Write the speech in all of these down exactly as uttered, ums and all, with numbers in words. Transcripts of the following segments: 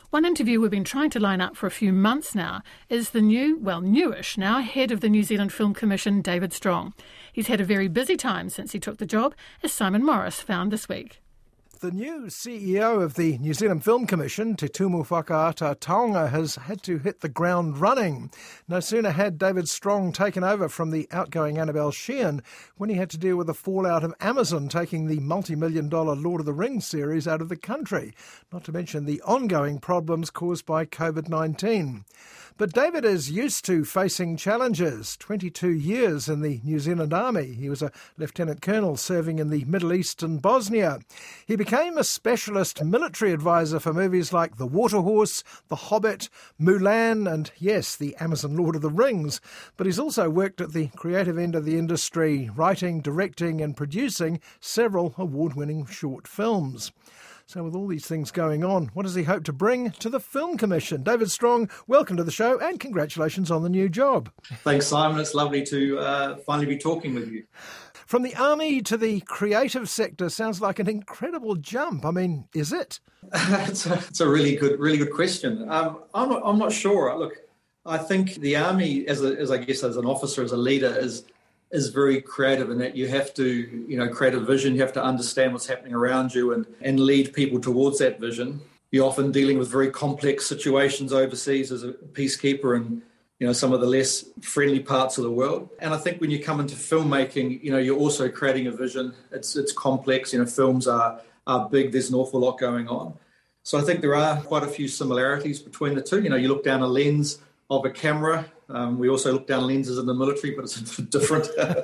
One interview we've been trying to line up for a few months now is the new, well, newish now, head of the New Zealand Film Commission, David Strong. He's had a very busy time since he took the job, as Simon Morris found this week. The new C E O of the New Zealand Film Commission, Te Tumu Whakaata Taonga, has had to hit the ground running. No sooner had David Strong taken over from the outgoing Annabelle Sheehan when he had to deal with the fallout of Amazon taking the multi-million dollar Lord of the Rings series out of the country, not to mention the ongoing problems caused by covid nineteen. But David is used to facing challenges. twenty-two years in the New Zealand Army. He was a Lieutenant Colonel serving in the Middle East and Bosnia. He became a specialist military advisor for movies like The Waterhorse, The Hobbit, Mulan and, yes, the Amazon Lord of the Rings. But he's also worked at the creative end of the industry, writing, directing and producing several award-winning short films. So with all these things going on, what does he hope to bring to the Film Commission? David Strong, welcome to the show and congratulations on the new job. Thanks, Simon. It's lovely to uh, finally be talking with you. From the army to the creative sector sounds like an incredible jump. I mean, is it? it's, a, it's a really good, really good question. Um, I'm not, I'm not sure. Look, I think the army, as, a, as I guess as an officer, as a leader, is is very creative in that you have to, you know, create a vision. You have to understand what's happening around you and, and lead people towards that vision. You're often dealing with very complex situations overseas as a peacekeeper and, you know, some of the less friendly parts of the world. And I think when you come into filmmaking, you know, you're also creating a vision. It's it's complex. You know, films are are big. There's an awful lot going on. So I think there are quite a few similarities between the two. You know, you look down a lens of a camera. Um, we also look down lenses in the military, but it's different.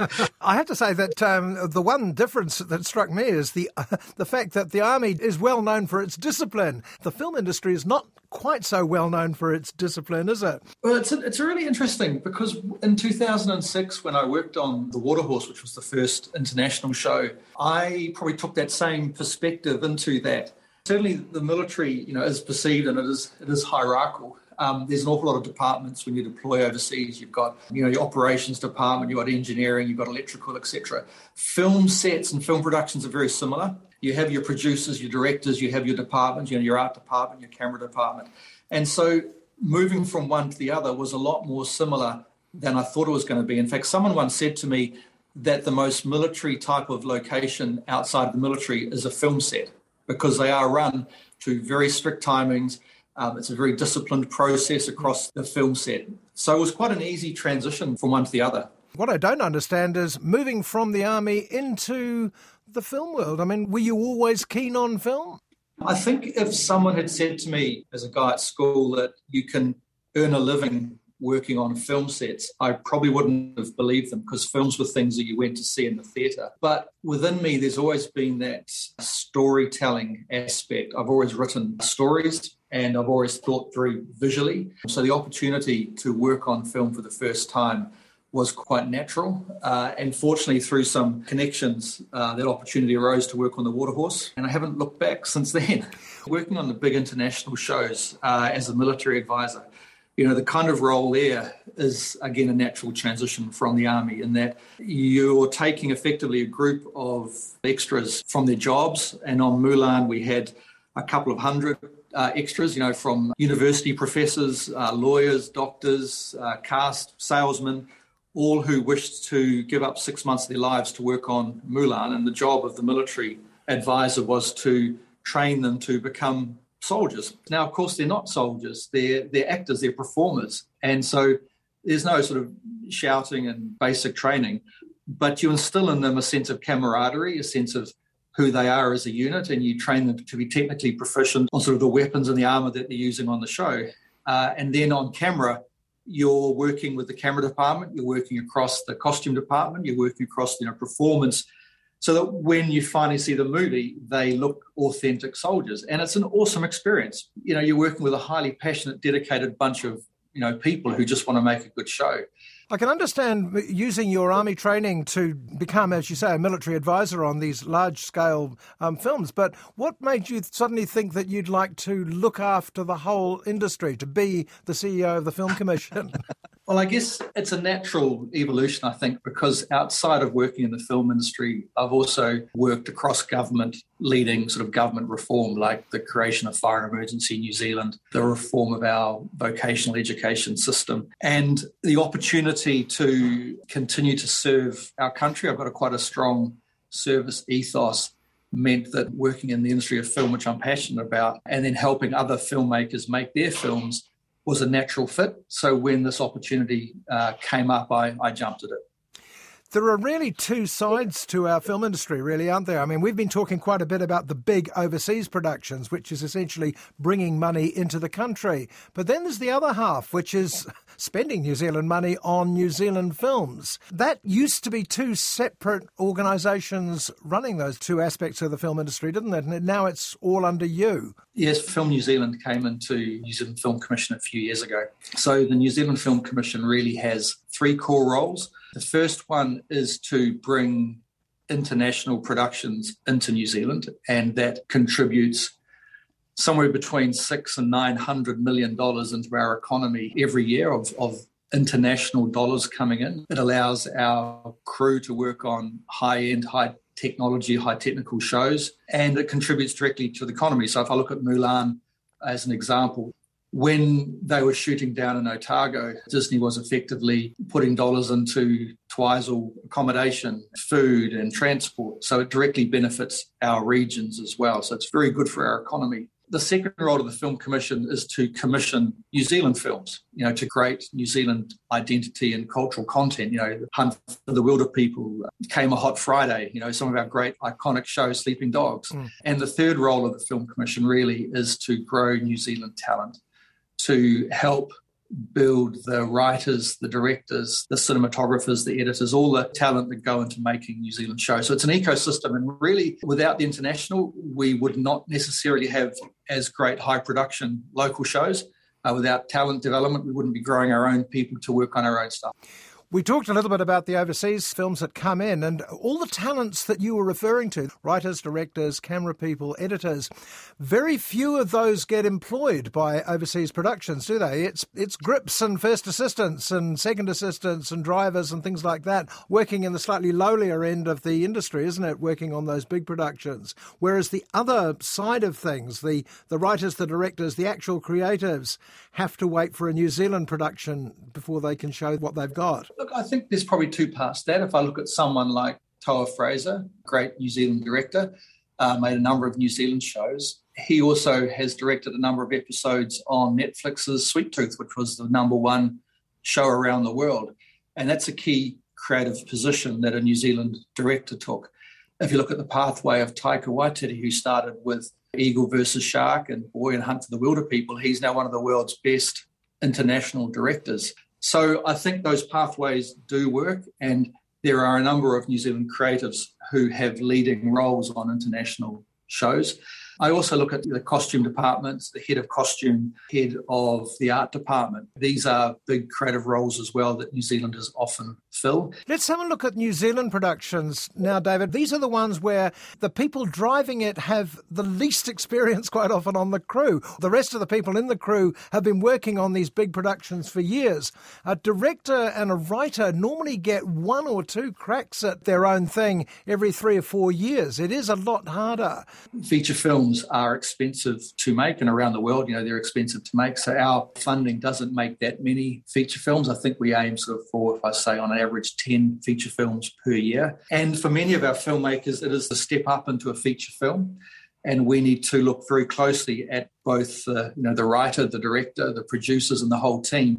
I have to say that um, the one difference that struck me is the uh, the fact that the army is well known for its discipline. The film industry is not quite so well known for its discipline, is it? Well, it's a, it's really interesting because in two thousand six, when I worked on The Waterhorse, which was the first international show, I probably took that same perspective into that. Certainly, the military, you know, is perceived and it is it is hierarchical. Um, there's an awful lot of departments when you deploy overseas. You've got, you know, your operations department, you've got engineering, you've got electrical, et cetera. Film sets and film productions are very similar. You have your producers, your directors, you have your departments, you know, your art department, your camera department. And so moving from one to the other was a lot more similar than I thought it was going to be. In fact, someone once said to me that the most military type of location outside the military is a film set because they are run to very strict timings. Um, it's a very disciplined process across the film set. So it was quite an easy transition from one to the other. What I don't understand is moving from the army into the film world. I mean, were you always keen on film? I think if someone had said to me as a guy at school that you can earn a living working on film sets, I probably wouldn't have believed them because films were things that you went to see in the theatre. But within me, there's always been that storytelling aspect. I've always written stories and I've always thought very visually. So the opportunity to work on film for the first time was quite natural. Uh, and fortunately, through some connections, uh, that opportunity arose to work on The Waterhorse. And I haven't looked back since then. Working on the big international shows uh, as a military advisor, you know, the kind of role there is, again, a natural transition from the army in that you're taking effectively a group of extras from their jobs. And on Mulan, we had a couple of hundred uh, extras, you know, from university professors, uh, lawyers, doctors, uh, cast, salesmen, all who wished to give up six months of their lives to work on Mulan. And the job of the military advisor was to train them to become soldiers. Now, of course, they're not soldiers. They're they're actors, they're performers. And so there's no sort of shouting and basic training, but you instill in them a sense of camaraderie, a sense of who they are as a unit, and you train them to be technically proficient on sort of the weapons and the armour that they're using on the show. Uh, and then on camera, you're working with the camera department, you're working across the costume department, you're working across, you know, performance, so that when you finally see the movie, they look authentic soldiers. And it's an awesome experience. You know, you're working with a highly passionate, dedicated bunch of, you know, people who just want to make a good show. I can understand using your army training to become, as you say, a military advisor on these large-scale um, films. But what made you suddenly think that you'd like to look after the whole industry, to be the C E O of the Film Commission? Well, I guess it's a natural evolution, I think, because outside of working in the film industry, I've also worked across government, leading sort of government reform, like the creation of Fire and Emergency New Zealand, the reform of our vocational education system, and the opportunity to continue to serve our country. I've got a quite a strong service ethos, meant that working in the industry of film, which I'm passionate about, and then helping other filmmakers make their films was a natural fit. So when this opportunity uh, came up, I, I jumped at it. There are really two sides to our film industry, really, aren't there? I mean, we've been talking quite a bit about the big overseas productions, which is essentially bringing money into the country. But then there's the other half, which is spending New Zealand money on New Zealand films. That used to be two separate organisations running those two aspects of the film industry, didn't it? And now it's all under you. Yes, Film New Zealand came into New Zealand Film Commission a few years ago. So the New Zealand Film Commission really has three core roles. The first one is to bring international productions into New Zealand, and that contributes somewhere between six and nine hundred million dollars into our economy every year of, of international dollars coming in. It allows our crew to work on high-end, high technology, high technical shows, and it contributes directly to the economy. So if I look at Mulan as an example, when they were shooting down in Otago, Disney was effectively putting dollars into Twizel accommodation, food and transport. So it directly benefits our regions as well. So it's very good for our economy. The second role of the Film Commission is to commission New Zealand films, you know, to create New Zealand identity and cultural content. You know, Hunt for the Wilder People, Came a Hot Friday, you know, some of our great iconic shows, Sleeping Dogs. Mm. And the third role of the Film Commission really is to grow New Zealand talent, to help build the writers, the directors, the cinematographers, the editors, all the talent that go into making New Zealand shows. So it's an ecosystem, and really without the international, we would not necessarily have as great high production local shows. Uh, without talent development, we wouldn't be growing our own people to work on our own stuff. We talked a little bit about the overseas films that come in and all the talents that you were referring to, writers, directors, camera people, editors. Very few of those get employed by overseas productions, do they? It's it's grips and first assistants and second assistants and drivers and things like that, working in the slightly lowlier end of the industry, isn't it, working on those big productions? Whereas the other side of things, the, the writers, the directors, the actual creatives, have to wait for a New Zealand production before they can show what they've got. Look, I think there's probably two parts to that. If I look at someone like Toa Fraser, great New Zealand director, uh, made a number of New Zealand shows. He also has directed a number of episodes on Netflix's Sweet Tooth, which was the number one show around the world. And that's a key creative position that a New Zealand director took. If you look at the pathway of Taika Waititi, who started with Eagle versus Shark and Boy and Hunt for the Wilder People, he's now one of the world's best international directors. So I think those pathways do work, and there are a number of New Zealand creatives who have leading roles on international shows. I also look at the costume departments, the head of costume, head of the art department. These are big creative roles as well that New Zealanders often fill. Let's have a look at New Zealand productions now, David. These are the ones where the people driving it have the least experience quite often on the crew. The rest of the people in the crew have been working on these big productions for years. A director and a writer normally get one or two cracks at their own thing every three or four years. It is a lot harder. Feature films are expensive to make, and around the world, you know, they're expensive to make. So our funding doesn't make that many feature films. I think we aim sort of for, if I say on an average, ten feature films per year. And for many of our filmmakers, it is a step up into a feature film. And we need to look very closely at both the, you know, the writer, the director, the producers, and the whole team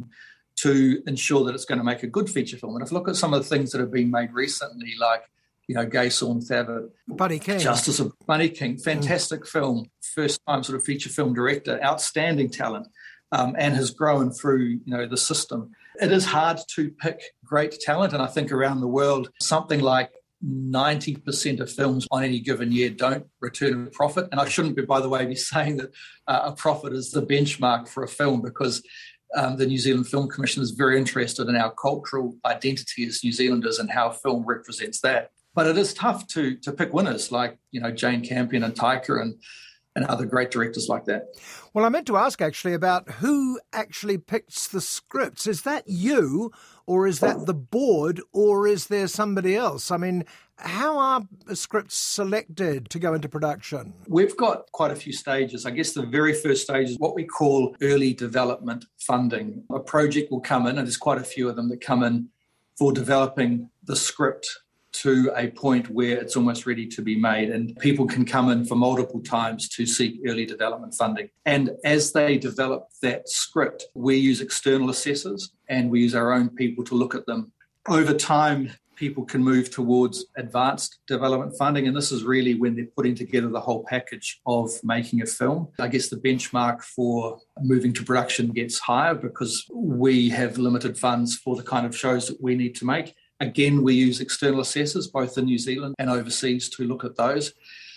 to ensure that it's going to make a good feature film. And if you look at some of the things that have been made recently, like you know, Gay Sawn Thavitt, Buddy King, Justice of Buddy King, fantastic mm. film, first time sort of feature film director, outstanding talent, um, and has grown through, you know, the system. It is hard to pick great talent, and I think around the world, something like ninety percent of films on any given year don't return a profit. And I shouldn't be, by the way, be saying that uh, a profit is the benchmark for a film, because Um, the New Zealand Film Commission is very interested in our cultural identity as New Zealanders and how film represents that. But it is tough to to pick winners like, you know, Jane Campion and Taika and and other great directors like that. Well, I meant to ask actually about who actually picks the scripts. Is that you, or is that the board, or is there somebody else? I mean, how are scripts selected to go into production? We've got quite a few stages. I guess the very first stage is what we call early development funding. A project will come in, and there's quite a few of them that come in for developing the script to a point where it's almost ready to be made, and people can come in for multiple times to seek early development funding. And as they develop that script, we use external assessors and we use our own people to look at them. Over time, people can move towards advanced development funding, and this is really when they're putting together the whole package of making a film. I guess the benchmark for moving to production gets higher because we have limited funds for the kind of shows that we need to make. Again, we use external assessors, both in New Zealand and overseas, to look at those.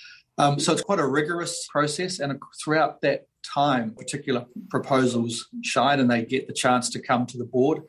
Um, so it's quite a rigorous process, and throughout that time, particular proposals shine and they get the chance to come to the board.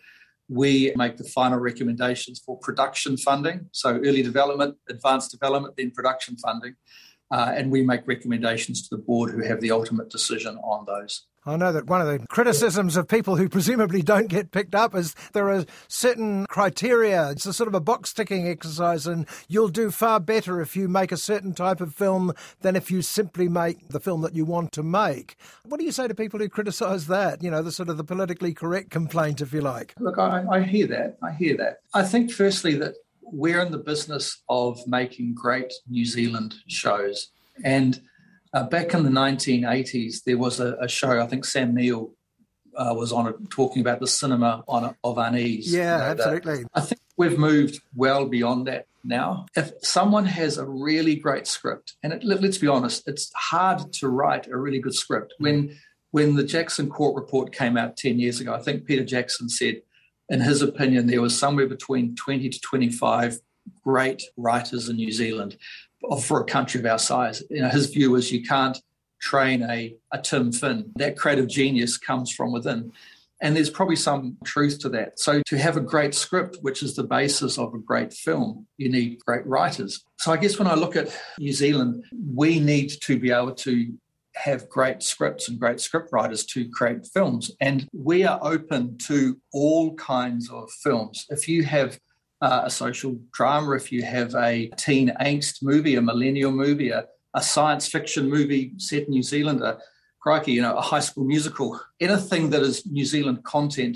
We make the final recommendations for production funding, so early development, advanced development, then production funding, uh, and we make recommendations to the board who have the ultimate decision on those. I know that one of the criticisms of people who presumably don't get picked up is there are certain criteria. It's a sort of a box-ticking exercise, and you'll do far better if you make a certain type of film than if you simply make the film that you want to make. What do you say to people who criticise that? You know, the sort of the politically correct complaint, if you like. Look, I, I hear that. I hear that. I think, firstly, that we're in the business of making great New Zealand shows, and Uh, back in the nineteen eighties, there was a, a show, I think Sam Neill uh, was on it, talking about the cinema on of unease. Yeah, you know, absolutely. That, I think we've moved well beyond that now. If someone has a really great script, and it, let, let's be honest, it's hard to write a really good script. When, when the Jackson Court report came out ten years ago, I think Peter Jackson said, in his opinion, there was somewhere between twenty to twenty-five great writers in New Zealand for a country of our size. You know, his view was you can't train a, a Tim Finn. That creative genius comes from within. And there's probably some truth to that. So to have a great script, which is the basis of a great film, you need great writers. So I guess when I look at New Zealand, we need to be able to have great scripts and great script writers to create films. And we are open to all kinds of films. If you have Uh, a social drama, if you have a teen angst movie, a millennial movie, a, a science fiction movie set in New Zealand, a crikey, you know, a high school musical, anything that is New Zealand content,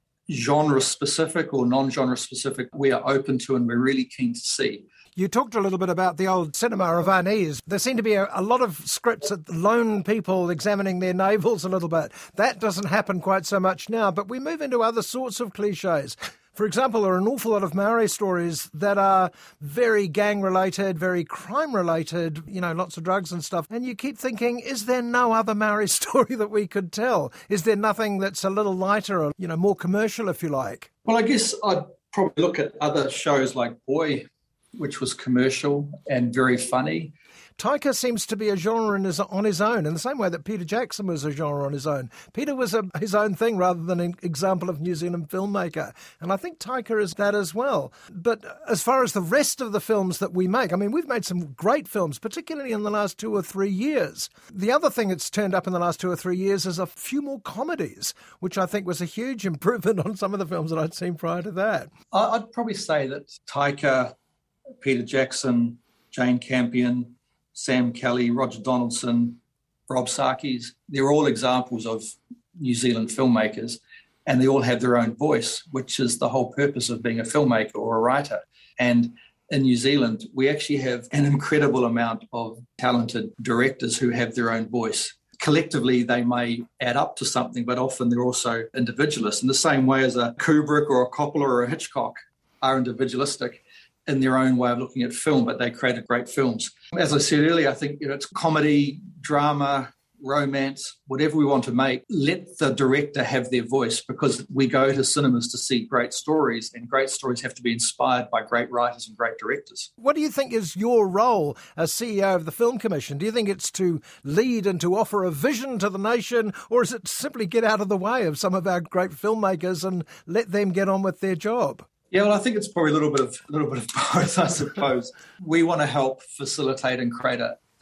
genre specific or non-genre specific, we are open to and we're really keen to see. You talked a little bit about the old cinema of unease. There seem to be a, a lot of scripts that lone people examining their navels a little bit. That doesn't happen quite so much now, but we move into other sorts of cliches. For example, there are an awful lot of Maori stories that are very gang-related, very crime-related, you know, lots of drugs and stuff. And you keep thinking, is there no other Maori story that we could tell? Is there nothing that's a little lighter or, you know, more commercial, if you like? Well, I guess I'd probably look at other shows like Boy, which was commercial and very funny. Taika seems to be a genre in his, on his own, in the same way that Peter Jackson was a genre on his own. Peter was a, his own thing rather than an example of New Zealand filmmaker. And I think Taika is that as well. But as far as the rest of the films that we make, I mean, we've made some great films, particularly in the last two or three years. The other thing that's turned up in the last two or three years is a few more comedies, which I think was a huge improvement on some of the films that I'd seen prior to that. I'd probably say that Taika, Peter Jackson, Jane Campion, Sam Kelly, Roger Donaldson, Rob Sarkis, they're all examples of New Zealand filmmakers, and they all have their own voice, which is the whole purpose of being a filmmaker or a writer. And in New Zealand, we actually have an incredible amount of talented directors who have their own voice. Collectively, they may add up to something, but often they're also individualists in the same way as a Kubrick or a Coppola or a Hitchcock are individualistic in their own way of looking at film, but they created great films. As I said earlier, I think, you know, it's comedy, drama, romance, whatever we want to make, let the director have their voice, because we go to cinemas to see great stories, and great stories have to be inspired by great writers and great directors. What do you think is your role as C E O of the Film Commission? Do you think it's to lead and to offer a vision to the nation, or is it simply get out of the way of some of our great filmmakers and let them get on with their job? Yeah, well, I think it's probably a little bit of a little bit of both, I suppose. We want to help facilitate and create a,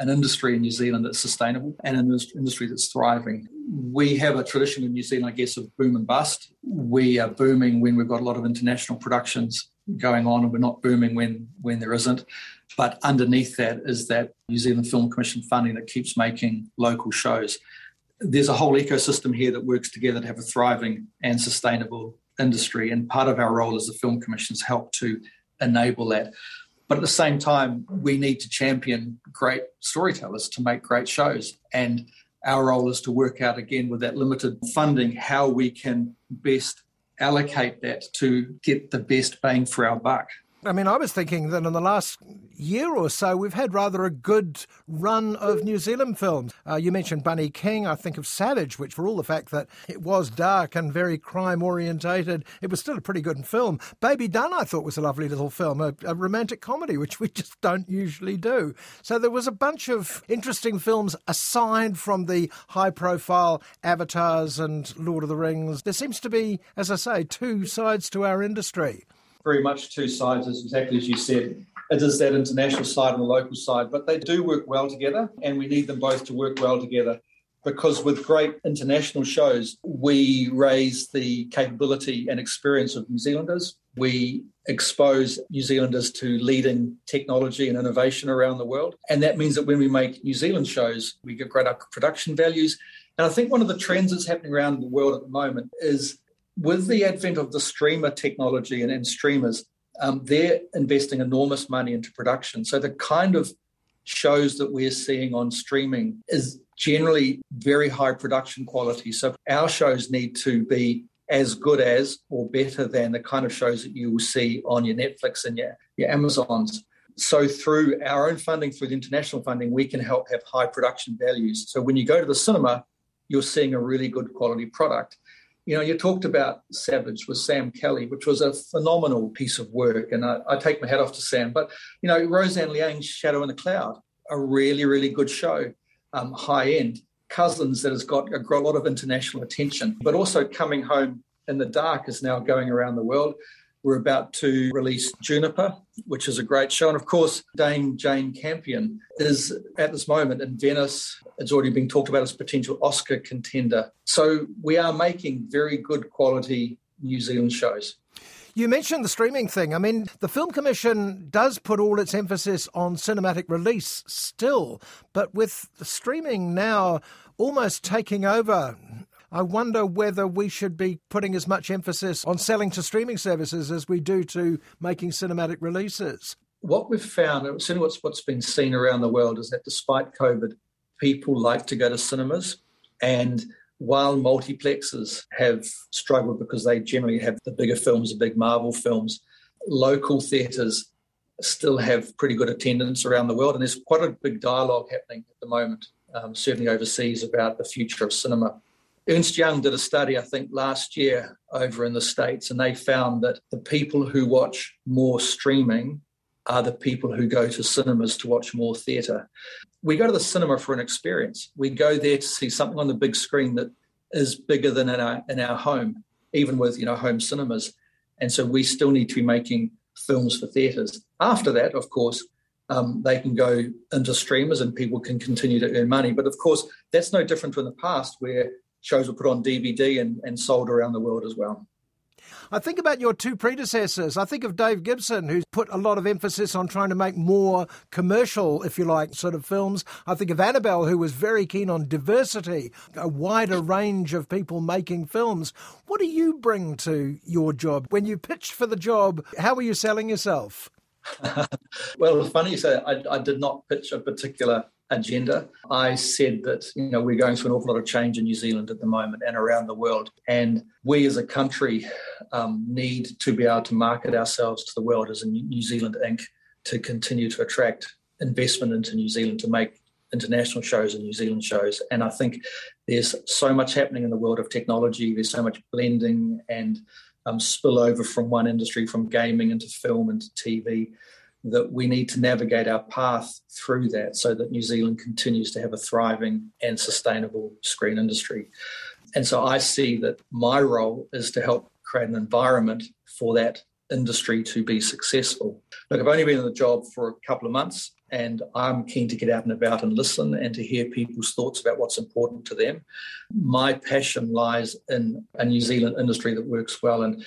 an industry in New Zealand that's sustainable and an industry that's thriving. We have a tradition in New Zealand, I guess, of boom and bust. We are booming when we've got a lot of international productions going on, and we're not booming when, when there isn't. But underneath that is that New Zealand Film Commission funding that keeps making local shows. There's a whole ecosystem here that works together to have a thriving and sustainable industry, and part of our role as the Film Commission's help to enable that. But at the same time, we need to champion great storytellers to make great shows. And our role is to work out, again, with that limited funding, how we can best allocate that to get the best bang for our buck. I mean, I was thinking that in the last year or so, we've had rather a good run of New Zealand films. Uh, you mentioned Bunny King. I think of Savage, which, for all the fact that it was dark and very crime-orientated, it was still a pretty good film. Baby Dunn, I thought, was a lovely little film, a, a romantic comedy, which we just don't usually do. So there was a bunch of interesting films aside from the high-profile Avatars and Lord of the Rings. There seems to be, as I say, two sides to our industry. Very much two sides, exactly as you said. It is that international side and the local side, but they do work well together, and we need them both to work well together, because with great international shows, we raise the capability and experience of New Zealanders. We expose New Zealanders to leading technology and innovation around the world, and that means that when we make New Zealand shows, we get greater production values. And I think one of the trends that's happening around the world at the moment is, with the advent of the streamer technology and, and streamers, um, they're investing enormous money into production. So the kind of shows that we're seeing on streaming is generally very high production quality. So our shows need to be as good as or better than the kind of shows that you will see on your Netflix and your, your Amazons. So through our own funding, through the international funding, we can help have high production values. So when you go to the cinema, you're seeing a really good quality product. You know, you talked about Savage with Sam Kelly, which was a phenomenal piece of work, and I, I take my hat off to Sam. But, you know, Roseanne Liang's Shadow in the Cloud, a really, really good show, um, high-end. Cousins, that has got a, got a lot of international attention, but also Coming Home in the Dark is now going around the world. We're about to release Juniper, which is a great show. And, of course, Dame Jane Campion is, at this moment, in Venice. It's already been talked about as a potential Oscar contender. So we are making very good quality New Zealand shows. You mentioned the streaming thing. I mean, the Film Commission does put all its emphasis on cinematic release still, but with the streaming now almost taking over, I wonder whether we should be putting as much emphasis on selling to streaming services as we do to making cinematic releases. What we've found, certainly what's, what's been seen around the world, is that despite COVID, people like to go to cinemas. And while multiplexes have struggled because they generally have the bigger films, the big Marvel films, local theatres still have pretty good attendance around the world. And there's quite a big dialogue happening at the moment, um, certainly overseas, about the future of cinema. Ernst Young did a study, I think, last year over in the States, and they found that the people who watch more streaming are the people who go to cinemas to watch more theatre. We go to the cinema for an experience. We go there to see something on the big screen that is bigger than in our, in our home, even with, you know, home cinemas. And so we still need to be making films for theatres. After that, of course, um, they can go into streamers and people can continue to earn money. But, of course, that's no different from the past, where shows were put on D V D and, and sold around the world as well. I think about your two predecessors. I think of Dave Gibson, who's put a lot of emphasis on trying to make more commercial, if you like, sort of films. I think of Annabelle, who was very keen on diversity, a wider range of people making films. What do you bring to your job? When you pitched for the job, how were you selling yourself? Well, funny you say, I, I did not pitch a particular agenda. I said that, you know, we're going through an awful lot of change in New Zealand at the moment and around the world. And we as a country um, need to be able to market ourselves to the world as a New Zealand Incorporated to continue to attract investment into New Zealand, to make international shows and New Zealand shows. And I think there's so much happening in the world of technology. There's so much blending and um, spillover from one industry, from gaming into film into T V, that we need to navigate our path through that so that New Zealand continues to have a thriving and sustainable screen industry. And so I see that my role is to help create an environment for that industry to be successful. Look, I've only been in the job for a couple of months, and I'm keen to get out and about and listen and to hear people's thoughts about what's important to them. My passion lies in a New Zealand industry that works well, and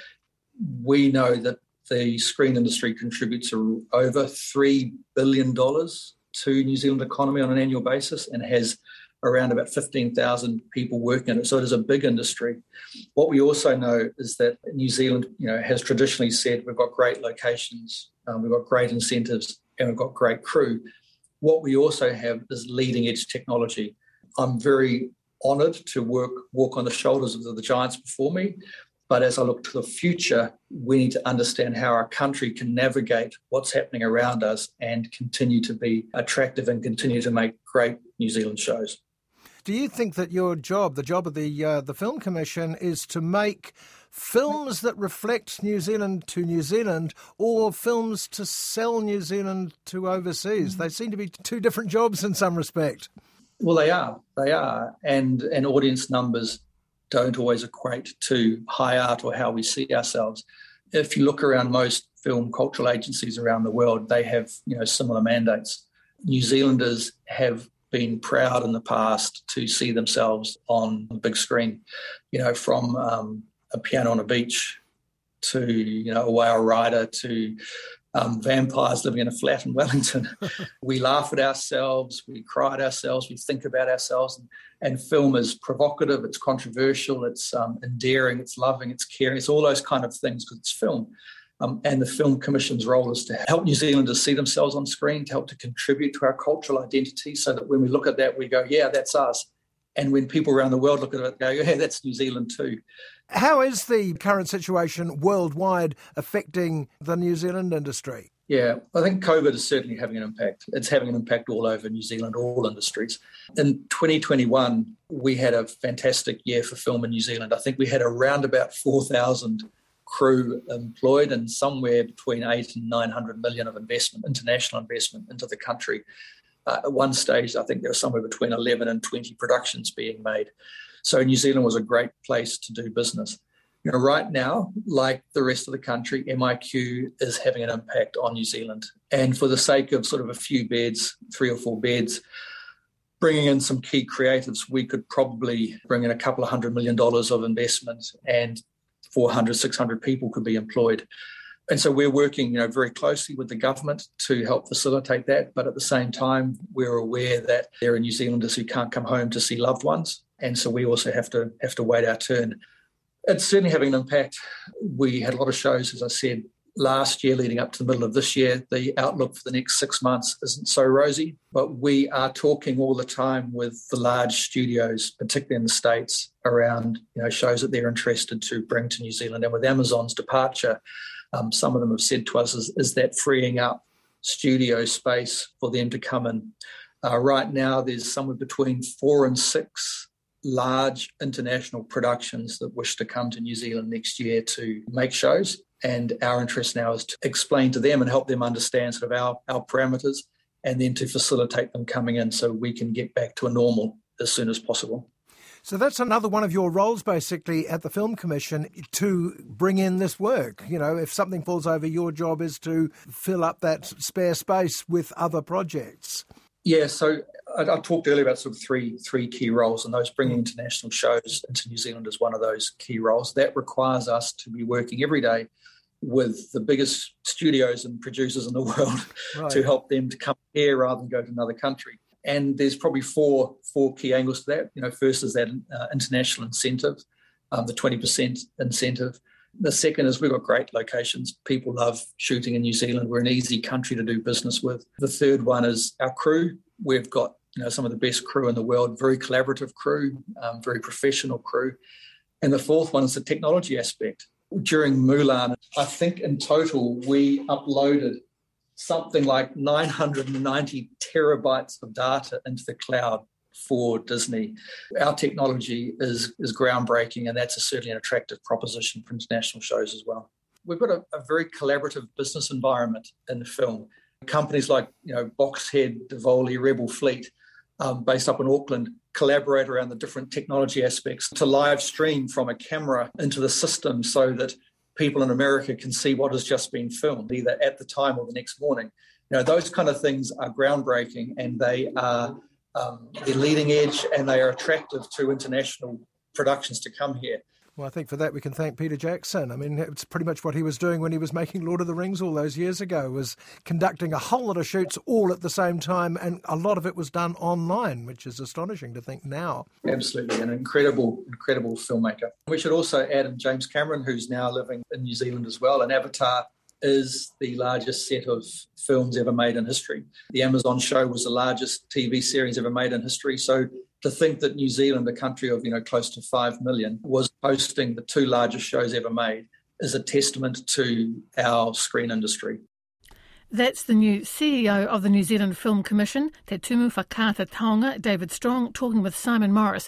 we know that the screen industry contributes over three billion dollars to New Zealand economy on an annual basis and has around about fifteen thousand people working in it. So it is a big industry. What we also know is that New Zealand, you know, has traditionally said we've got great locations, um, we've got great incentives, and we've got great crew. What we also have is leading edge technology. I'm very honoured to work walk on the shoulders of the giants before me. But as I look to the future, we need to understand how our country can navigate what's happening around us and continue to be attractive and continue to make great New Zealand shows. Do you think that your job, the job of the uh, the Film Commission, is to make films that reflect New Zealand to New Zealand, or films to sell New Zealand to overseas? They seem to be two different jobs in some respect. Well, they are. They are. And, and audience numbers don't always equate to high art or how we see ourselves. If you look around most film cultural agencies around the world, they have, you know, similar mandates. New Zealanders have been proud in the past to see themselves on the big screen, you know, from um, A Piano on a Beach to, you know, A Whale Rider to um, Vampires Living in a Flat in Wellington. We laugh at ourselves, we cry at ourselves, we think about ourselves, and, and film is provocative, it's controversial, it's um, endearing, it's loving, it's caring, it's all those kind of things because it's film. Um, and the Film Commission's role is to help New Zealanders see themselves on screen, to help to contribute to our cultural identity so that when we look at that, we go, yeah, that's us. And when people around the world look at it, they go, yeah, that's New Zealand too. How is the current situation worldwide affecting the New Zealand industry? Yeah, I think COVID is certainly having an impact. It's having an impact all over New Zealand, all industries. In twenty twenty-one, we had a fantastic year for film in New Zealand. I think we had around about four thousand crew employed and somewhere between eight and nine hundred million of investment, international investment into the country. Uh, at one stage, I think there was somewhere between eleven and twenty productions being made. So New Zealand was a great place to do business. You know, right now, like the rest of the country, M I Q is having an impact on New Zealand. And for the sake of sort of a few beds, three or four beds, bringing in some key creatives, we could probably bring in a couple of hundred million dollars of investment and four hundred, six hundred people could be employed. And so we're working, you know, very closely with the government to help facilitate that. But at the same time, we're aware that there are New Zealanders who can't come home to see loved ones. And so we also have to have to wait our turn. It's certainly having an impact. We had a lot of shows, as I said, last year leading up to the middle of this year. The outlook for the next six months isn't so rosy, but we are talking all the time with the large studios, particularly in the States, around, you know, shows that they're interested to bring to New Zealand. And with Amazon's departure, um, some of them have said to us, is, is that freeing up studio space for them to come in? Uh, right now, there's somewhere between four and six large international productions that wish to come to New Zealand next year to make shows. And our interest now is to explain to them and help them understand sort of our, our parameters and then to facilitate them coming in so we can get back to a normal as soon as possible. So that's another one of your roles, basically, at the Film Commission, to bring in this work. You know, if something falls over, your job is to fill up that spare space with other projects. Yeah, so I, I talked earlier about sort of three three key roles, and those bringing international shows into New Zealand is one of those key roles. That requires us to be working every day with the biggest studios and producers in the world right. to help them to come here rather than go to another country. And there's probably four four key angles to that. You know, first is that uh, international incentive, um, the twenty percent incentive. The second is we've got great locations. People love shooting in New Zealand. We're an easy country to do business with. The third one is our crew. We've got, you know, some of the best crew in the world, very collaborative crew, um, very professional crew. And the fourth one is the technology aspect. During Mulan, I think in total we uploaded something like nine hundred ninety terabytes of data into the cloud for Disney. Our technology is is groundbreaking, and that's a certainly an attractive proposition for international shows as well. We've got a, a very collaborative business environment in the film. Companies like, you know, Boxhead, Devoli, Rebel Fleet, um, based up in Auckland, collaborate around the different technology aspects to live stream from a camera into the system so that people in America can see what has just been filmed, either at the time or the next morning. You know, those kind of things are groundbreaking, and they are um, they're leading edge, and they are attractive to international productions to come here. Well, I think for that we can thank Peter Jackson. I mean, it's pretty much what he was doing when he was making Lord of the Rings all those years ago, was conducting a whole lot of shoots all at the same time, and a lot of it was done online, which is astonishing to think now. Absolutely, an incredible, incredible filmmaker. We should also add in James Cameron, who's now living in New Zealand as well, and Avatar is the largest set of films ever made in history. The Amazon show was the largest T V series ever made in history, so to think that New Zealand, a country of, you know, close to five million, was hosting the two largest shows ever made is a testament to our screen industry. That's the new C E O of the New Zealand Film Commission, Te Tumu Whakaata Taonga, David Strong, talking with Simon Morris.